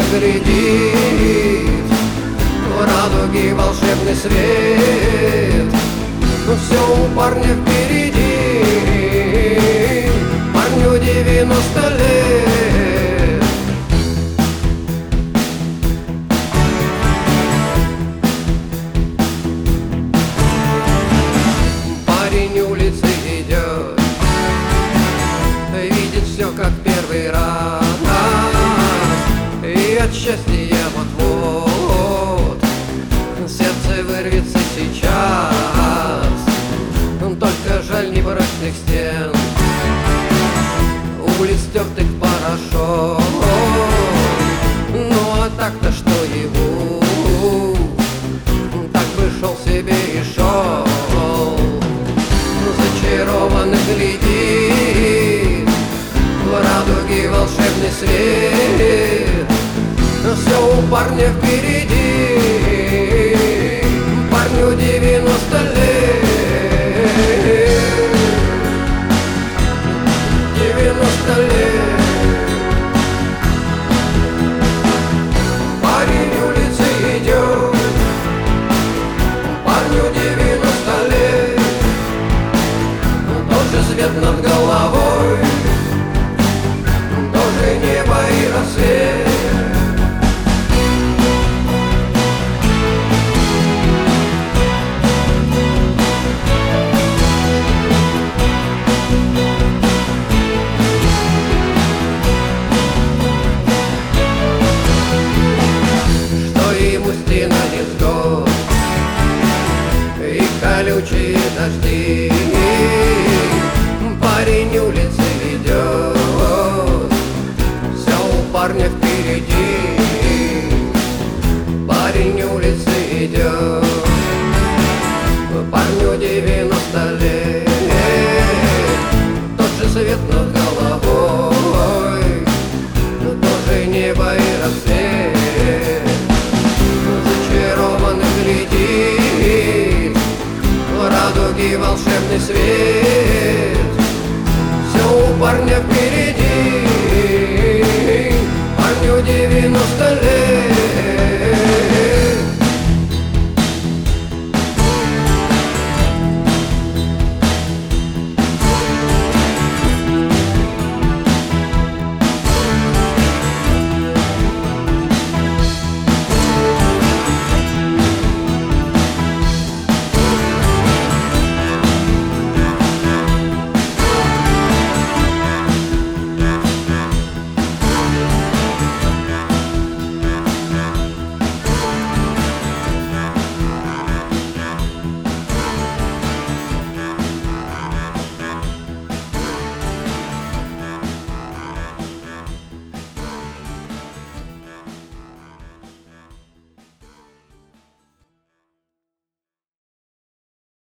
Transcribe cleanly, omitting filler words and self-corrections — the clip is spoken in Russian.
глядит в радуге волшебный свет. Все у парня впереди, парню 90 лет. Парень улицы идет, видит все как первый раз, и от счастья вот-вот сердце вырвется сейчас. Только жаль непрочных стен, улиц тертых порошок. Ну а так-то что ему, так бы шел себе и шел. Зачарованно глядит в радуге волшебный свет. Все у парня впереди, парню 90 лет. 90 лет. Парень улицы идет, парню 90 лет. Тот же свет над головой, тоже небо и рассвет. Стена невзгод и колючие дожди, парень улицы ведет, все у парня впереди. Парень улицы идет, парню 90 лет. Тот же свет над головой, тоже небо и рассвет. Зачарованно глядит в радуге волшебный свет.